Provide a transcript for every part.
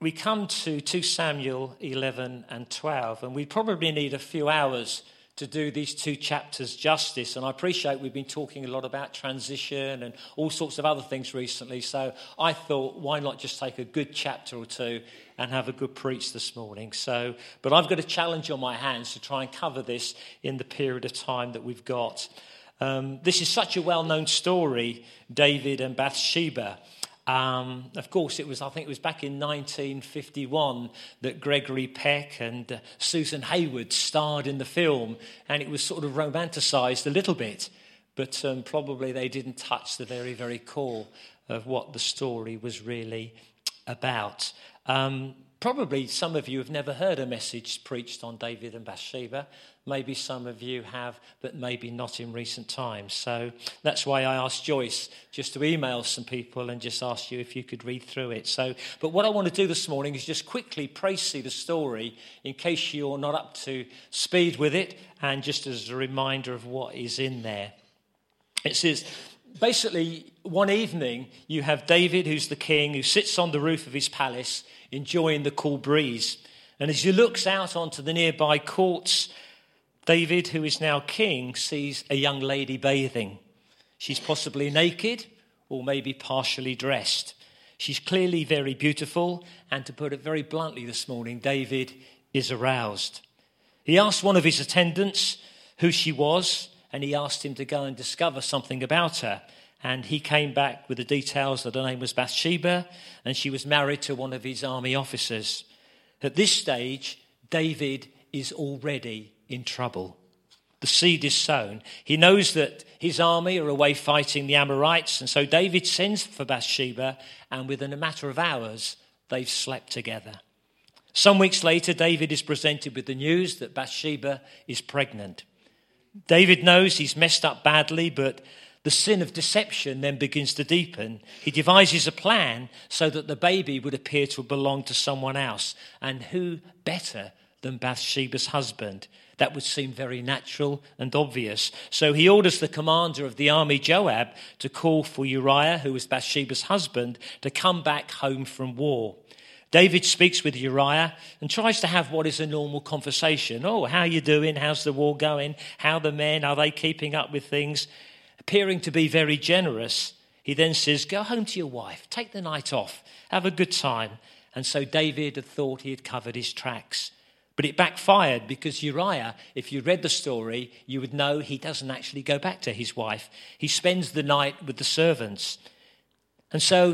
we come to 2 Samuel 11 and 12, and we probably need a few hours to do these two chapters justice. And I appreciate we've been talking a lot about transition and all sorts of other things recently, so I thought, why not just take a good chapter or two and have a good preach this morning. But I've got a challenge on my hands to try and cover this in the period of time that we've got. This is such a well-known story, David and Bathsheba. Of course, I think it was back in 1951 that Gregory Peck and Susan Hayward starred in the film, and it was sort of romanticised a little bit, but probably they didn't touch the very, very core of what the story was really about. Probably some of you have never heard a message preached on David and Bathsheba. Maybe some of you have, but maybe not in recent times. So that's why I asked Joyce just to email some people and just ask you if you could read through it. But what I want to do this morning is just quickly see the story in case you're not up to speed with it, and just as a reminder of what is in there. It says, basically, one evening you have David, who's the king, who sits on the roof of his palace enjoying the cool breeze. And as he looks out onto the nearby courts, David, who is now king, sees a young lady bathing. She's possibly naked or maybe partially dressed. She's clearly very beautiful, and to put it very bluntly this morning, David is aroused. He asked one of his attendants who she was, and he asked him to go and discover something about her. And he came back with the details that her name was Bathsheba, and she was married to one of his army officers. At this stage, David is already in trouble. The seed is sown. He knows that his army are away fighting the Amorites, and so David sends for Bathsheba, and within a matter of hours, they've slept together. Some weeks later, David is presented with the news that Bathsheba is pregnant. David knows he's messed up badly, but the sin of deception then begins to deepen. He devises a plan so that the baby would appear to belong to someone else. And who better than Bathsheba's husband? That would seem very natural and obvious. So he orders the commander of the army, Joab, to call for Uriah, who was Bathsheba's husband, to come back home from war. David speaks with Uriah and tries to have what is a normal conversation. Oh, how are you doing? How's the war going? How are the men? Are they keeping up with things? Appearing to be very generous, he then says, go home to your wife, take the night off, have a good time. And so David had thought he had covered his tracks. But it backfired, because Uriah, if you read the story, you would know he doesn't actually go back to his wife. He spends the night with the servants. And so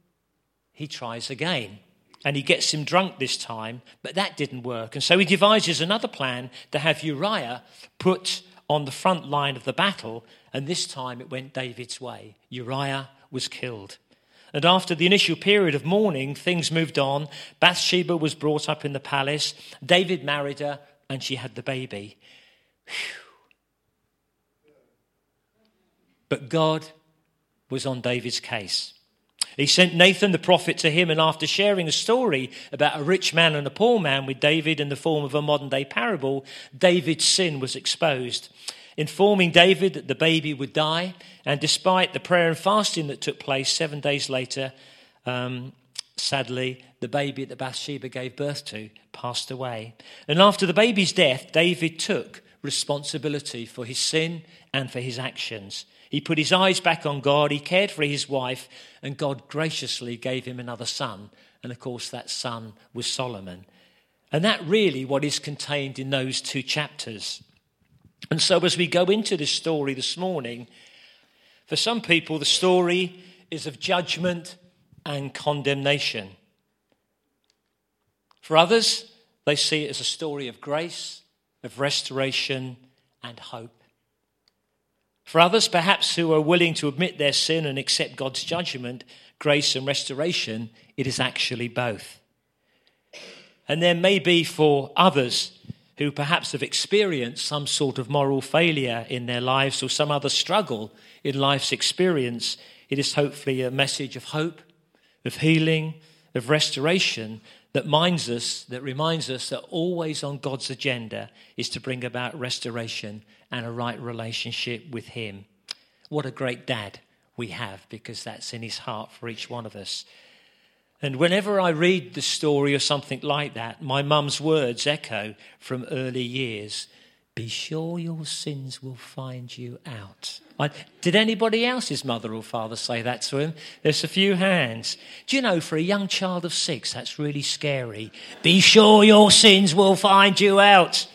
he tries again. And he gets him drunk this time, but that didn't work. And so he devises another plan to have Uriah put on the front line of the battle, and this time it went David's way. Uriah was killed. And after the initial period of mourning, things moved on. Bathsheba was brought up in the palace. David married her, and she had the baby. But God was on David's case. He sent Nathan the prophet to him, and after sharing a story about a rich man and a poor man with David in the form of a modern-day parable, David's sin was exposed, informing David that the baby would die. And despite the prayer and fasting that took place 7 days later, sadly, the baby that Bathsheba gave birth to passed away. And after the baby's death, David took responsibility for his sin and for his actions. He put his eyes back on God, he cared for his wife, and God graciously gave him another son. And of course, that son was Solomon. And that really what is contained in those two chapters. And so as we go into this story this morning, for some people the story is of judgment and condemnation. For others, they see it as a story of grace, of restoration and hope. For others, perhaps who are willing to admit their sin and accept God's judgment, grace and restoration, it is actually both. And there may be for others who perhaps have experienced some sort of moral failure in their lives or some other struggle in life's experience, it is hopefully a message of hope, of healing, of restoration that reminds us that always on God's agenda is to bring about restoration and a right relationship with him. What a great dad we have, because that's in his heart for each one of us. And whenever I read the story or something like that, my mum's words echo from early years. Be sure your sins will find you out. Did anybody else's mother or father say that to him? There's a few hands. Do you know, for a young child of 6, that's really scary. Be sure your sins will find you out.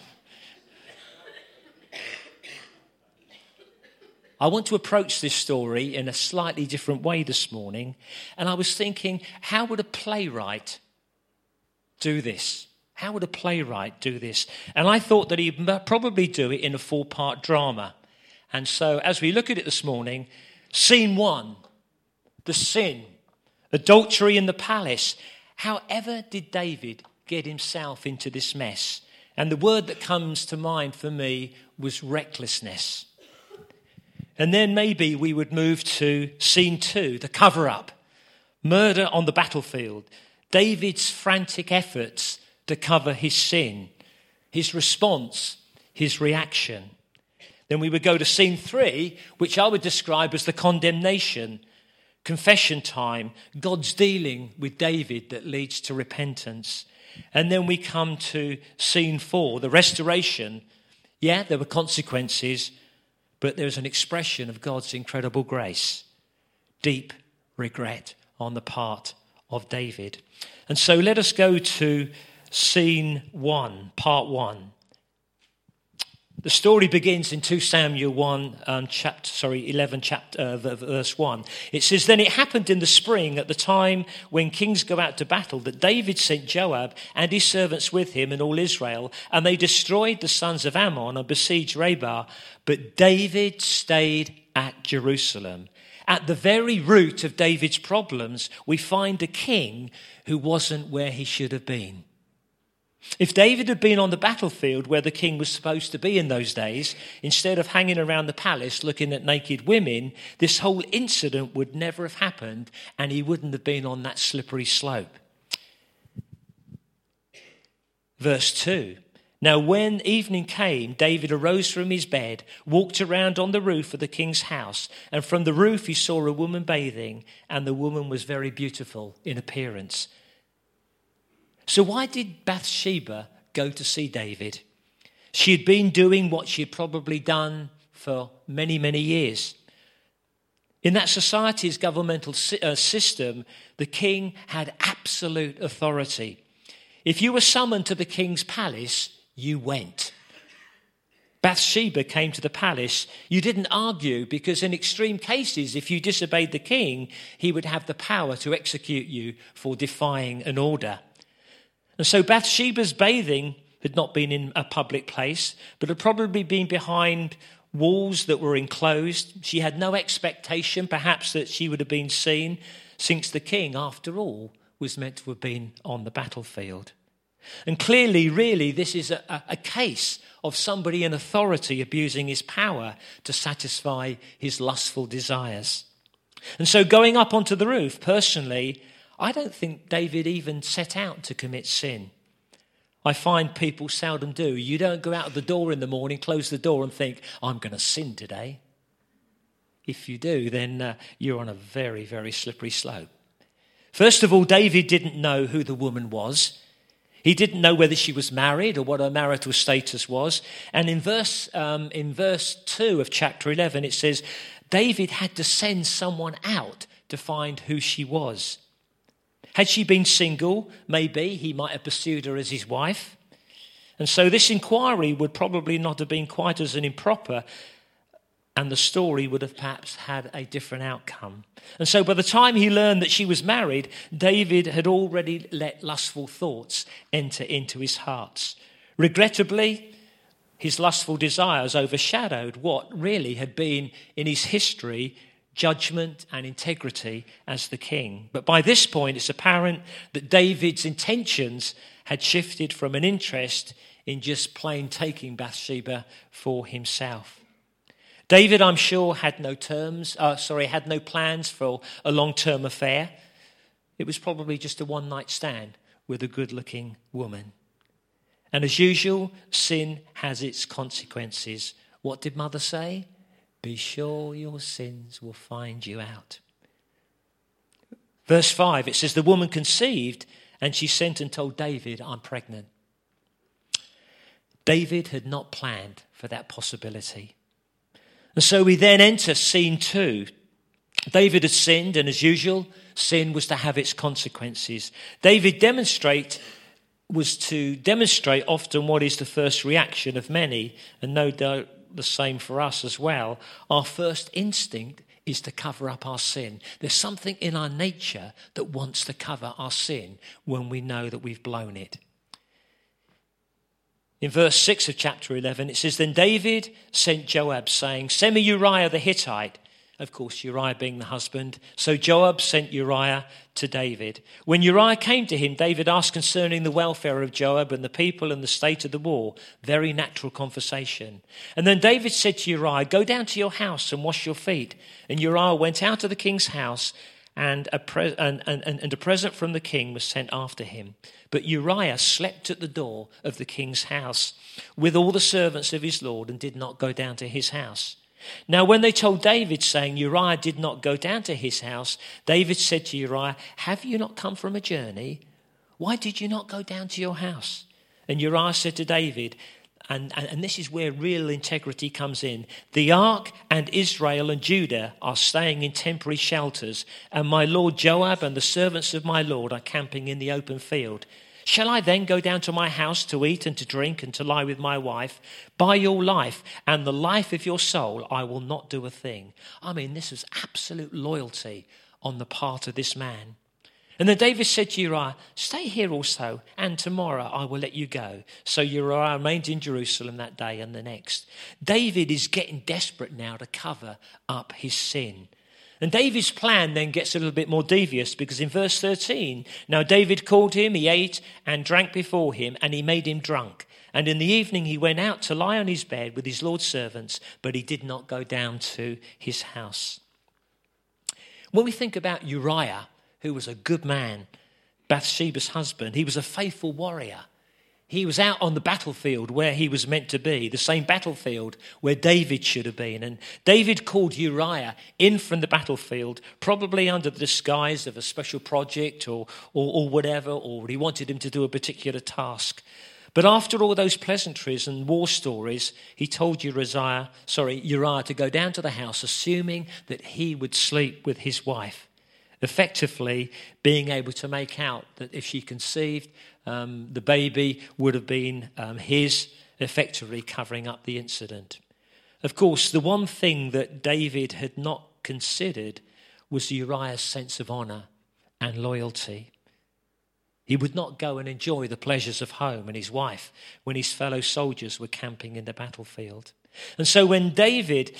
I want to approach this story in a slightly different way this morning. And I was thinking, how would a playwright do this? How would a playwright do this? And I thought that he'd probably do it in a 4-part drama. And so as we look at it this morning, scene 1, the sin, adultery in the palace. However did David get himself into this mess? And the word that comes to mind for me was recklessness. And then maybe we would move to scene 2, the cover-up, murder on the battlefield, David's frantic efforts to cover his sin, his response, his reaction. Then we would go to scene 3, which I would describe as the condemnation, confession time, God's dealing with David that leads to repentance. And then we come to scene 4, the restoration. Yeah, there were consequences, but there's an expression of God's incredible grace, deep regret on the part of David. And so let us go to scene 1, part 1. The story begins in 2 Samuel 11, verse 1. It says, Then it happened in the spring at the time when kings go out to battle that David sent Joab and his servants with him and all Israel, and they destroyed the sons of Ammon and besieged Rabbah. But David stayed at Jerusalem. At the very root of David's problems, we find a king who wasn't where he should have been. If David had been on the battlefield where the king was supposed to be in those days, instead of hanging around the palace looking at naked women, this whole incident would never have happened and he wouldn't have been on that slippery slope. Verse 2. Now when evening came, David arose from his bed, walked around on the roof of the king's house, and from the roof he saw a woman bathing, and the woman was very beautiful in appearance. So why did Bathsheba go to see David? She had been doing what she had probably done for many, many years. In that society's governmental system, the king had absolute authority. If you were summoned to the king's palace, you went. Bathsheba came to the palace. You didn't argue because in extreme cases, if you disobeyed the king, he would have the power to execute you for defying an order. And so Bathsheba's bathing had not been in a public place, but had probably been behind walls that were enclosed. She had no expectation, perhaps, that she would have been seen, since the king, after all, was meant to have been on the battlefield. And clearly, really, this is a case of somebody in authority abusing his power to satisfy his lustful desires. And so going up onto the roof, personally, I don't think David even set out to commit sin. I find people seldom do. You don't go out of the door in the morning, close the door and think, I'm going to sin today. If you do, then you're on a very, very slippery slope. First of all, David didn't know who the woman was. He didn't know whether she was married or what her marital status was. And in verse 2 of chapter 11, it says, David had to send someone out to find who she was. Had she been single, maybe he might have pursued her as his wife. And so this inquiry would probably not have been quite as an improper, and the story would have perhaps had a different outcome. And so by the time he learned that she was married, David had already let lustful thoughts enter into his heart. Regrettably, his lustful desires overshadowed what really had been in his history judgment and integrity as the king. But by this point, it's apparent that David's intentions had shifted from an interest in just plain taking Bathsheba for himself. David, I'm sure, had no plans for a long-term affair. It was probably just a one-night stand with a good-looking woman. And as usual, sin has its consequences. What did Mother say? Be sure your sins will find you out. Verse 5, it says, the woman conceived and she sent and told David, I'm pregnant. David had not planned for that possibility. And so we then enter scene 2. David had sinned, and as usual, sin was to have its consequences. David was to demonstrate often what is the first reaction of many, and no doubt the same for us as well. Our first instinct is to cover up our sin. There's something in our nature that wants to cover our sin when we know that we've blown it. In verse 6 of chapter 11, it says, then David sent Joab, saying, send me Uriah the Hittite. Of course, Uriah being the husband. So Joab sent Uriah to David. When Uriah came to him, David asked concerning the welfare of Joab and the people and the state of the war. Very natural conversation. And then David said to Uriah, go down to your house and wash your feet. And Uriah went out of the king's house, and a present from the king was sent after him. But Uriah slept at the door of the king's house with all the servants of his lord and did not go down to his house. Now, when they told David, saying Uriah did not go down to his house, David said to Uriah, have you not come from a journey? Why did you not go down to your house? And Uriah said to David, and this is where real integrity comes in, the ark and Israel and Judah are staying in temporary shelters, and my lord Joab and the servants of my lord are camping in the open field. Shall I then go down to my house to eat and to drink and to lie with my wife? By your life and the life of your soul, I will not do a thing. I mean, this is absolute loyalty on the part of this man. And then David said to Uriah, stay here also, and tomorrow I will let you go. So Uriah remained in Jerusalem that day and the next. David is getting desperate now to cover up his sin. And David's plan then gets a little bit more devious, because in verse 13, now David called him, he ate and drank before him, and he made him drunk. And in the evening he went out to lie on his bed with his Lord's servants, but he did not go down to his house. When we think about Uriah, who was a good man, Bathsheba's husband, he was a faithful warrior. He was out on the battlefield where he was meant to be, the same battlefield where David should have been. And David called Uriah in from the battlefield, probably under the disguise of a special project or whatever, or he wanted him to do a particular task. But after all those pleasantries and war stories, he told Uriah to go down to the house, assuming that he would sleep with his wife, effectively being able to make out that if she conceived, the baby would have been his, effectively covering up the incident. Of course, the one thing that David had not considered was Uriah's sense of honour and loyalty. He would not go and enjoy the pleasures of home and his wife when his fellow soldiers were camping in the battlefield. And so when David,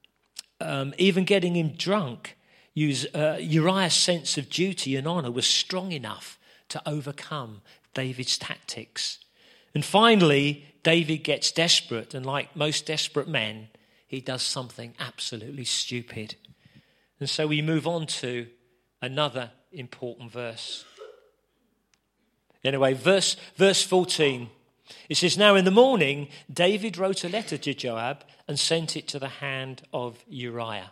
even getting him drunk, Uriah's sense of duty and honour was strong enough to overcome David's tactics. And finally, David gets desperate, and like most desperate men, he does something absolutely stupid. And so we move on to another important verse. Anyway, verse 14, it says, now in the morning, David wrote a letter to Joab and sent it to the hand of Uriah.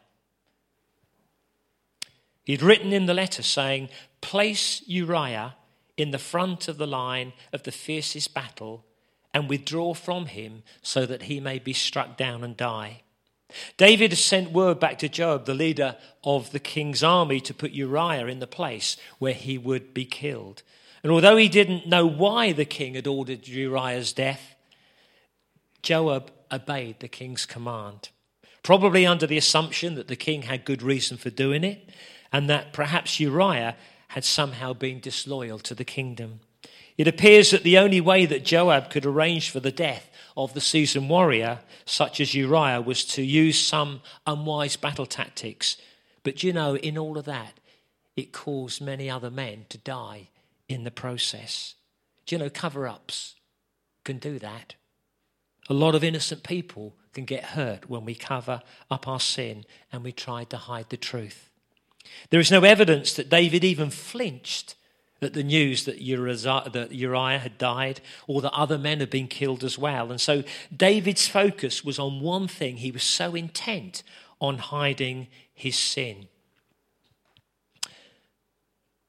He'd written in the letter saying, place Uriah in the front of the line of the fiercest battle and withdraw from him so that he may be struck down and die. David has sent word back to Joab, the leader of the king's army, to put Uriah in the place where he would be killed. And although he didn't know why the king had ordered Uriah's death, Joab obeyed the king's command, probably under the assumption that the king had good reason for doing it, and that perhaps Uriah had somehow been disloyal to the kingdom. It appears that the only way that Joab could arrange for the death of the seasoned warrior, such as Uriah, was to use some unwise battle tactics. But you know, in all of that, it caused many other men to die in the process. Do you know, cover-ups can do that. A lot of innocent people can get hurt when we cover up our sin and we try to hide the truth. There is no evidence that David even flinched at the news that Uriah had died or that other men had been killed as well. And so David's focus was on one thing. He was so intent on hiding his sin.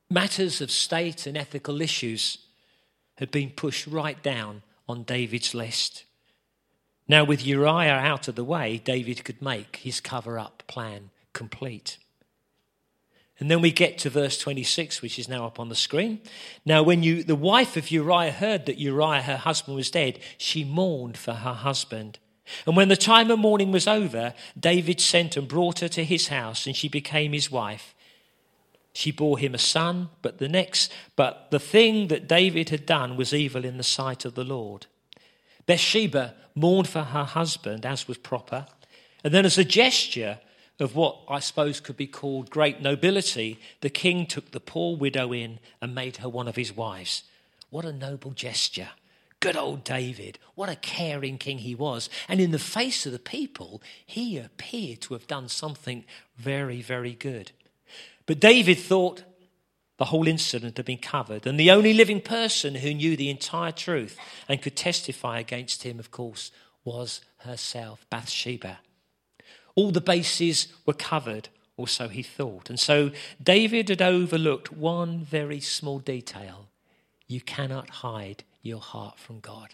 Matters of state and ethical issues had been pushed right down on David's list. Now, with Uriah out of the way, David could make his cover-up plan complete. And then we get to verse 26, which is now up on the screen. Now, when the wife of Uriah heard that Uriah, her husband, was dead, she mourned for her husband. And when the time of mourning was over, David sent and brought her to his house, and she became his wife. She bore him a son, but the thing that David had done was evil in the sight of the Lord. Bathsheba mourned for her husband, as was proper. And then as a gesture of what I suppose could be called great nobility, the king took the poor widow in and made her one of his wives. What a noble gesture. Good old David. What a caring king he was. And in the face of the people, he appeared to have done something very, very good. But David thought the whole incident had been covered, and the only living person who knew the entire truth and could testify against him, of course, was herself, Bathsheba. All the bases were covered, or so he thought. And so David had overlooked one very small detail. You cannot hide your heart from God.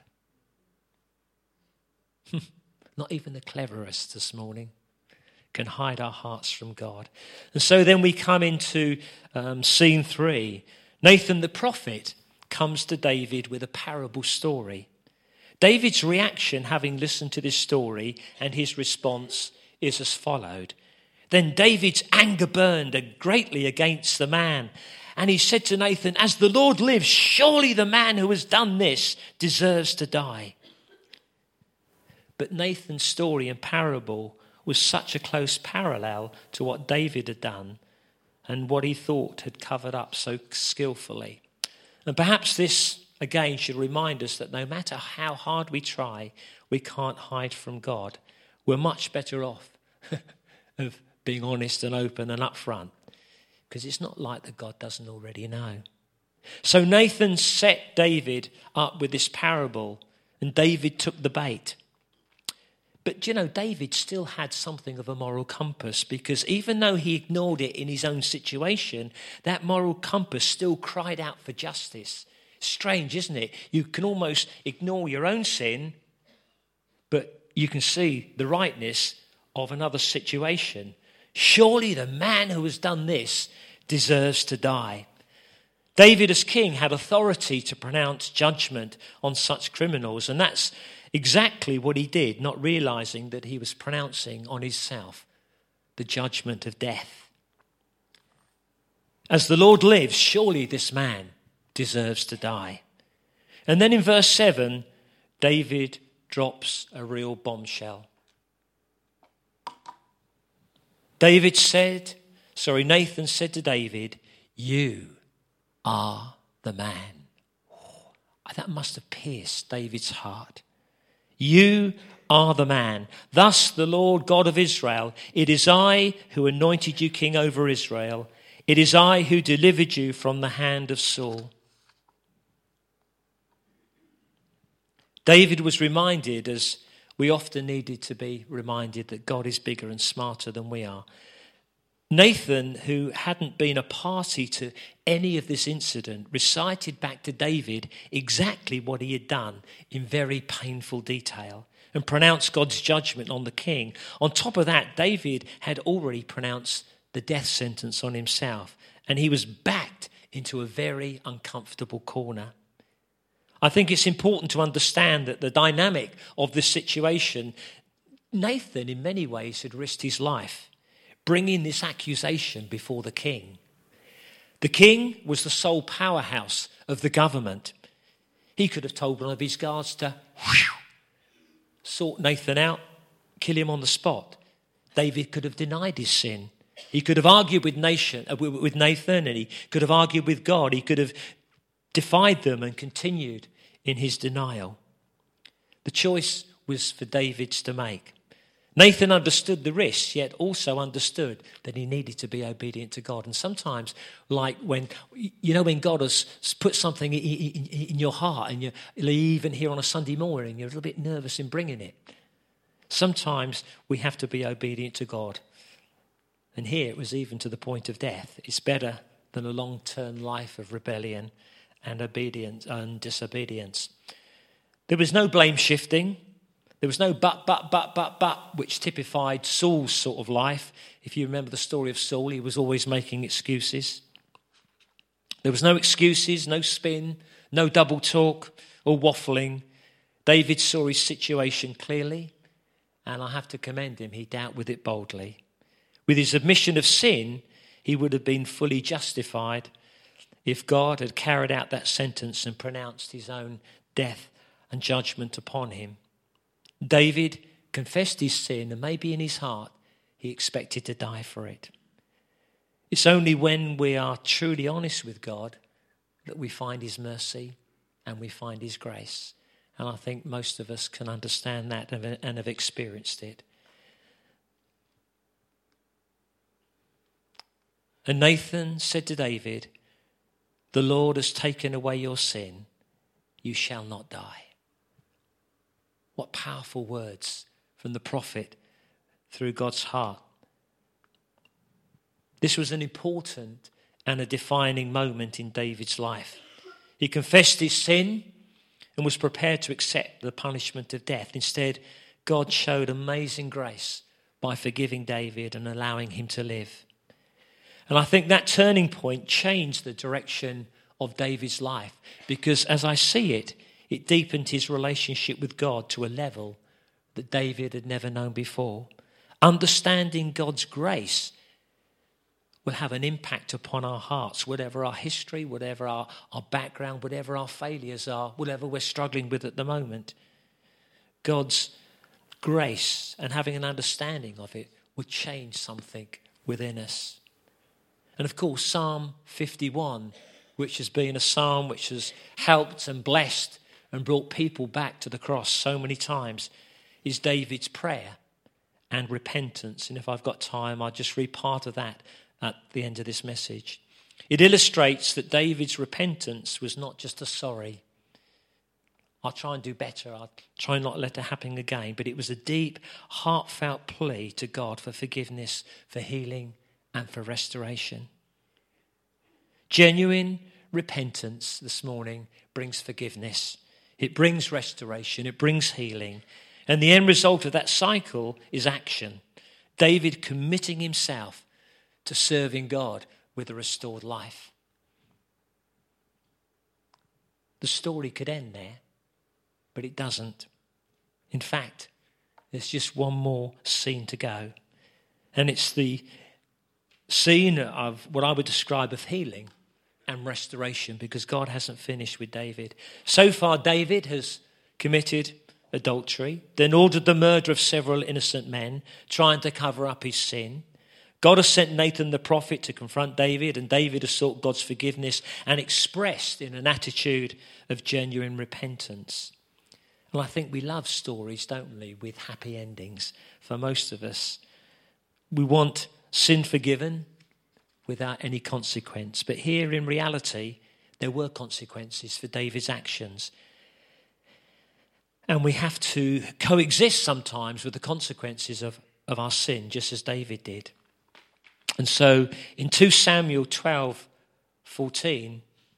Not even the cleverest this morning can hide our hearts from God. And so then we come into scene 3. Nathan the prophet comes to David with a parable story. David's reaction, having listened to this story, and his response is as followed. Then David's anger burned greatly against the man, and he said to Nathan, "As the Lord lives, surely the man who has done this deserves to die." But Nathan's story and parable was such a close parallel to what David had done and what he thought had covered up so skillfully. And perhaps this, again, should remind us that no matter how hard we try, we can't hide from God. We're much better off of being honest and open and upfront, because it's not like that God doesn't already know. So Nathan set David up with this parable, and David took the bait. But, David still had something of a moral compass, because even though he ignored it in his own situation, that moral compass still cried out for justice. Strange, isn't it? You can almost ignore your own sin, but you can see the rightness of another situation. Surely the man who has done this deserves to die. David, as king, had authority to pronounce judgment on such criminals, and that's exactly what he did, not realizing that he was pronouncing on himself the judgment of death. As the Lord lives, surely this man deserves to die. And then in verse 7, David drops a real bombshell. Nathan said to David, "You are the man." That must have pierced David's heart. You are the man. Thus the Lord God of Israel, it is I who anointed you king over Israel. It is I who delivered you from the hand of Saul. David was reminded, as we often needed to be reminded, that God is bigger and smarter than we are. Nathan, who hadn't been a party to any of this incident, recited back to David exactly what he had done in very painful detail and pronounced God's judgment on the king. On top of that, David had already pronounced the death sentence on himself, and he was backed into a very uncomfortable corner. I think it's important to understand that the dynamic of this situation, Nathan in many ways had risked his life bringing this accusation before the king. The king was the sole powerhouse of the government. He could have told one of his guards to sort Nathan out, kill him on the spot. David could have denied his sin. He could have argued with Nathan, and he could have argued with God. He could have defied them and continued in his denial. The choice was for David to make. Nathan understood the risks, yet also understood that he needed to be obedient to God. And sometimes, like when God has put something in your heart and you're even here on a Sunday morning, you're a little bit nervous in bringing it. Sometimes we have to be obedient to God. And here it was even to the point of death. It's better than a long-term life of rebellion and obedience and disobedience. There was no blame shifting. There was no but, which typified Saul's sort of life. If you remember the story of Saul, he was always making excuses. There was no excuses, no spin, no double talk or waffling. David saw his situation clearly, and I have to commend him. He dealt with it boldly. With his admission of sin, he would have been fully justified if God had carried out that sentence and pronounced his own death and judgment upon him. David confessed his sin, and maybe in his heart he expected to die for it. It's only when we are truly honest with God that we find his mercy and we find his grace. And I think most of us can understand that and have experienced it. And Nathan said to David, "The Lord has taken away your sin. You shall not die." What powerful words from the prophet through God's heart. This was an important and a defining moment in David's life. He confessed his sin and was prepared to accept the punishment of death. Instead, God showed amazing grace by forgiving David and allowing him to live. And I think that turning point changed the direction of David's life, because as I see it, it deepened his relationship with God to a level that David had never known before. Understanding God's grace will have an impact upon our hearts, whatever our history, whatever our background, whatever our failures are, whatever we're struggling with at the moment. God's grace and having an understanding of it would change something within us. And of course, Psalm 51, which has been a psalm which has helped and blessed and brought people back to the cross so many times, is David's prayer and repentance. And if I've got time, I'll just read part of that at the end of this message. It illustrates that David's repentance was not just a sorry, I'll try and do better, I'll try not to let it happen again, but it was a deep, heartfelt plea to God for forgiveness, for healing, and for restoration. Genuine repentance this morning brings forgiveness. It brings restoration. It brings healing. And the end result of that cycle is action. David committing himself to serving God with a restored life. The story could end there, but it doesn't. In fact, there's just one more scene to go. And it's the scene of what I would describe of healing and restoration, because God hasn't finished with David. So far, David has committed adultery, then ordered the murder of several innocent men, trying to cover up his sin. God has sent Nathan the prophet to confront David, and David has sought God's forgiveness and expressed in an attitude of genuine repentance. And I think we love stories, don't we, with happy endings for most of us. We want sin forgiven without any consequence. But here in reality, there were consequences for David's actions. And we have to coexist sometimes with the consequences of our sin, just as David did. And so in 2 Samuel 12:14,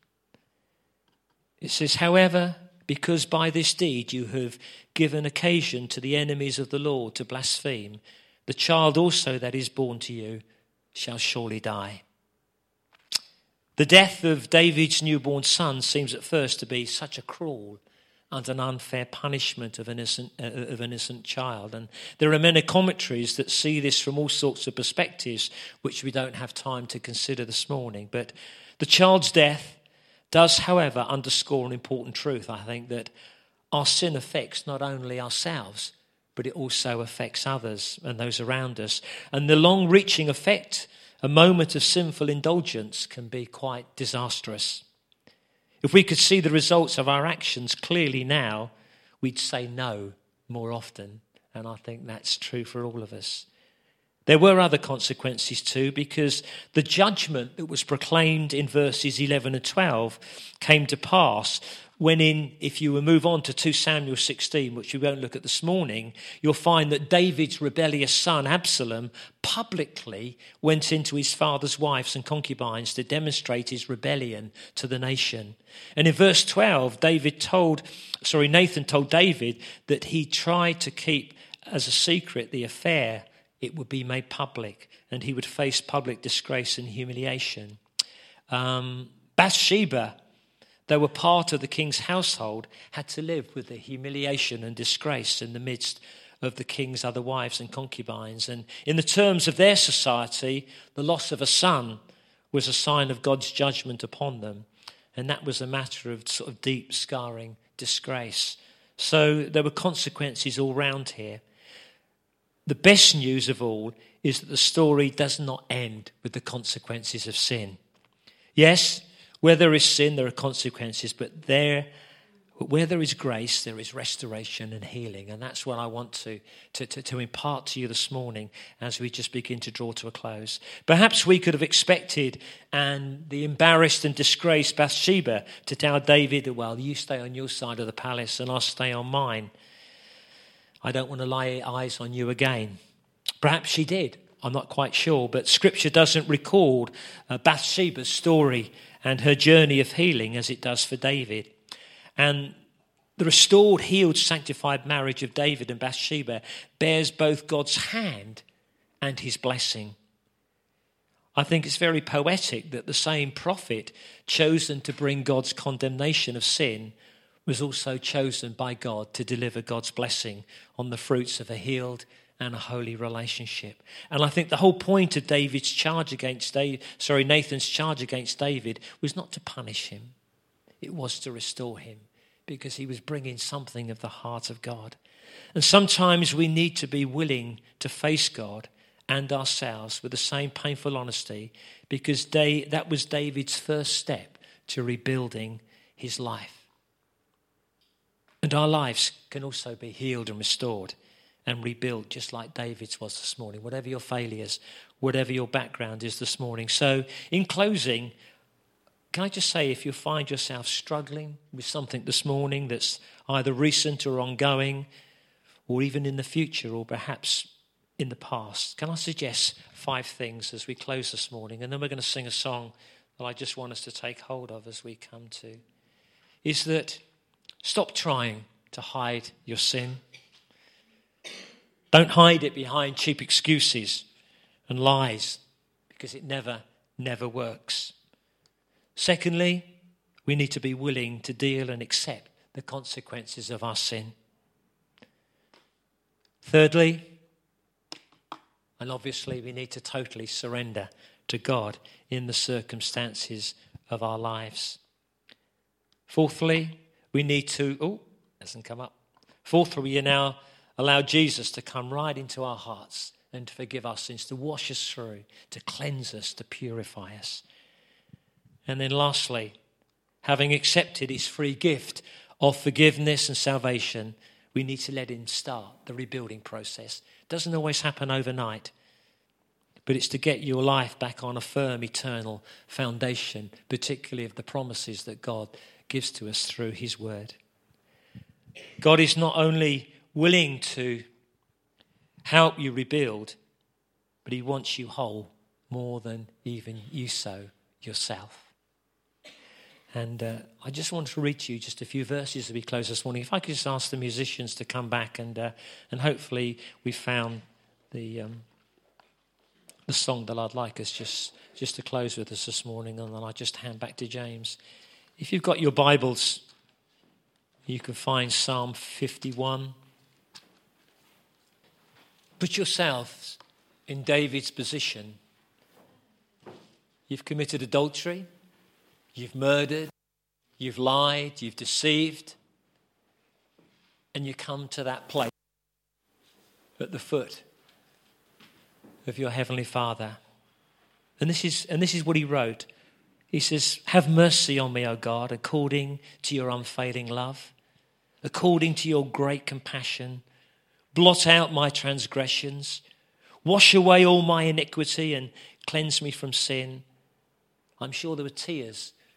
it says, "However, because by this deed you have given occasion to the enemies of the Lord to blaspheme, the child also that is born to you shall surely die." The death of David's newborn son seems at first to be such a cruel and an unfair punishment of an innocent child. And there are many commentaries that see this from all sorts of perspectives, which we don't have time to consider this morning. But the child's death does, however, underscore an important truth, I think, that our sin affects not only ourselves, but it also affects others and those around us. And the long-reaching effect, a moment of sinful indulgence, can be quite disastrous. If we could see the results of our actions clearly now, we'd say no more often. And I think that's true for all of us. There were other consequences too, because the judgment that was proclaimed in verses 11 and 12 came to pass if you will move on to 2 Samuel 16, which we won't look at this morning, you'll find that David's rebellious son, Absalom, publicly went into his father's wives and concubines to demonstrate his rebellion to the nation. And in verse 12, Nathan told David that he tried to keep as a secret the affair. It would be made public and he would face public disgrace and humiliation. Bathsheba, they were part of the king's household, had to live with the humiliation and disgrace in the midst of the king's other wives and concubines. And in the terms of their society, the loss of a son was a sign of God's judgment upon them. And that was a matter of sort of deep scarring disgrace. So there were consequences all round here. The best news of all is that the story does not end with the consequences of sin. Yes, where there is sin, there are consequences, but where there is grace, there is restoration and healing. And that's what I want to impart to you this morning as we just begin to draw to a close. Perhaps we could have expected the embarrassed and disgraced Bathsheba to tell David, well, you stay on your side of the palace and I'll stay on mine. I don't want to lay eyes on you again. Perhaps she did. I'm not quite sure, but Scripture doesn't record Bathsheba's story and her journey of healing as it does for David. And the restored, healed, sanctified marriage of David and Bathsheba bears both God's hand and his blessing. I think it's very poetic that the same prophet chosen to bring God's condemnation of sin was also chosen by God to deliver God's blessing on the fruits of a healed and a holy relationship. And I think the whole point of Nathan's charge against David was not to punish him. It was to restore him because he was bringing something of the heart of God. And sometimes we need to be willing to face God and ourselves with the same painful honesty because that was David's first step to rebuilding his life. And our lives can also be healed and restored and rebuilt just like David's was this morning, whatever your failures, whatever your background is this morning. So in closing, can I just say, if you find yourself struggling with something this morning that's either recent or ongoing, or even in the future, or perhaps in the past, can I suggest 5 things as we close this morning? And then we're going to sing a song that I just want us to take hold of as we come to. Is that stop trying to hide your sin. Don't hide it behind cheap excuses and lies because it never works. Secondly, we need to be willing to deal and accept the consequences of our sin. Thirdly, and obviously we need to totally surrender to God in the circumstances of our lives. Fourthly, we need to, Fourthly, we now allow Jesus to come right into our hearts and to forgive our sins, to wash us through, to cleanse us, to purify us. And then lastly, having accepted his free gift of forgiveness and salvation, we need to let him start the rebuilding process. It doesn't always happen overnight, but it's to get your life back on a firm, eternal foundation, particularly of the promises that God gives to us through his word. God is not only willing to help you rebuild, but he wants you whole more than even you so yourself. And I just want to read to you just a few verses as we close this morning. If I could just ask the musicians to come back and hopefully we found the song that I'd like us just to close with us this morning, and then I'll just hand back to James. If you've got your Bibles, you can find Psalm 51. Put yourselves in David's position. You've committed adultery, you've murdered, you've lied, you've deceived, and you come to that place at the foot of your heavenly Father. And this is what he wrote. He says, "Have mercy on me, O God, according to your unfailing love, according to your great compassion. Blot out my transgressions. Wash away all my iniquity and cleanse me from sin." I'm sure there were tears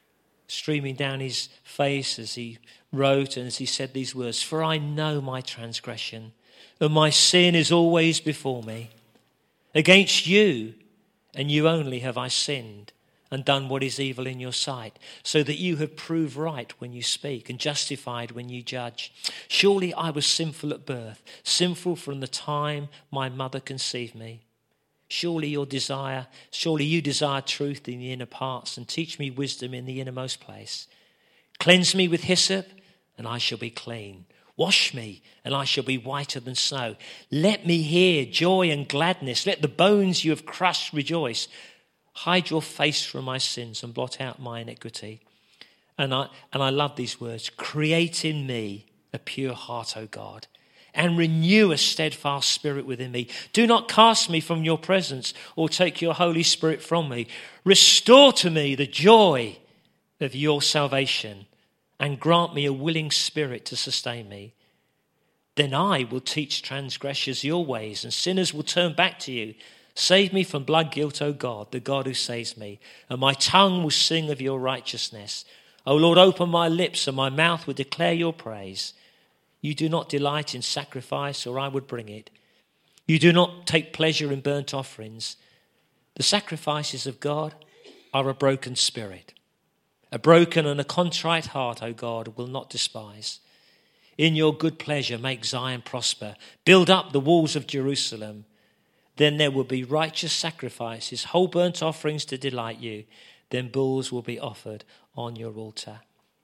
streaming down his face as he wrote and as he said these words, "For I know my transgression, and my sin is always before me. Against you, and you only, have I sinned and done what is evil in your sight, so that you have proved right when you speak and justified when you judge. Surely I was sinful at birth, sinful from the time my mother conceived me. Surely you desire truth in the inner parts, and teach me wisdom in the innermost place. Cleanse me with hyssop, and I shall be clean. Wash me, and I shall be whiter than snow. Let me hear joy and gladness. Let the bones you have crushed rejoice. Hide your face from my sins and blot out my iniquity." And I love these words. "Create in me a pure heart, O God, and renew a steadfast spirit within me. Do not cast me from your presence or take your Holy Spirit from me. Restore to me the joy of your salvation and grant me a willing spirit to sustain me. Then I will teach transgressors your ways, and sinners will turn back to you. Save me from blood guilt, O God, the God who saves me, and my tongue will sing of your righteousness. O Lord, open my lips, and my mouth will declare your praise. You do not delight in sacrifice, or I would bring it. You do not take pleasure in burnt offerings. The sacrifices of God are a broken spirit. A broken and a contrite heart, O God, will not despise. In your good pleasure, make Zion prosper. Build up the walls of Jerusalem. Then there will be righteous sacrifices, whole burnt offerings to delight you. Then bulls will be offered on your altar."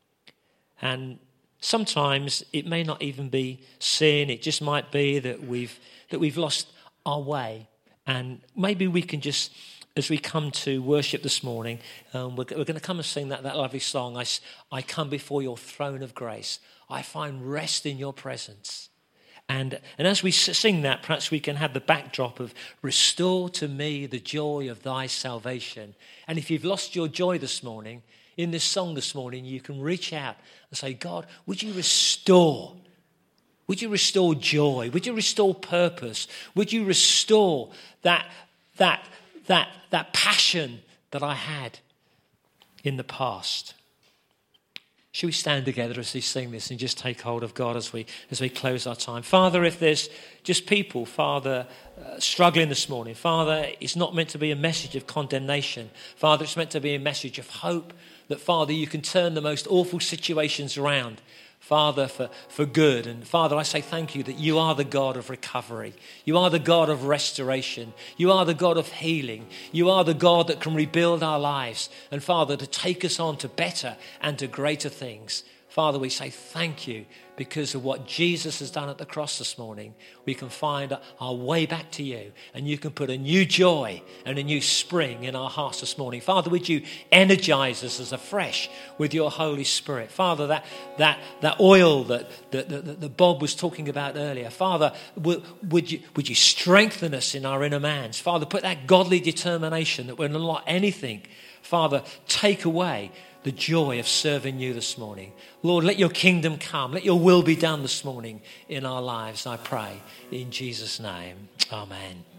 And sometimes it may not even be sin. It just might be that we've lost our way. And maybe we can just, as we come to worship this morning, we're going to come and sing that lovely song, I come before your throne of grace. I find rest in your presence. And as we sing that, perhaps we can have the backdrop of "Restore to me the joy of thy salvation." And if you've lost your joy this morning, in this song this morning, you can reach out and say, "God, would you restore? Would you restore joy? Would you restore purpose? Would you restore that passion that I had in the past?" Should we stand together as we sing this and just take hold of God as we close our time? Father, if there's just people, Father, struggling this morning, Father, it's not meant to be a message of condemnation. Father, it's meant to be a message of hope that, Father, you can turn the most awful situations around, Father, for good. And Father, I say thank you that you are the God of recovery. You are the God of restoration. You are the God of healing. You are the God that can rebuild our lives. And Father, to take us on to better and to greater things. Father, we say thank you because of what Jesus has done at the cross this morning. We can find our way back to you, and you can put a new joy and a new spring in our hearts this morning. Father, would you energize us as afresh with your Holy Spirit? Father, that oil that Bob was talking about earlier, Father, would you strengthen us in our inner mans? Father, put that godly determination that we're not anything. Father, take away the joy of serving you this morning. Lord, let your kingdom come. Let your will be done this morning in our lives, I pray. In Jesus' name, amen.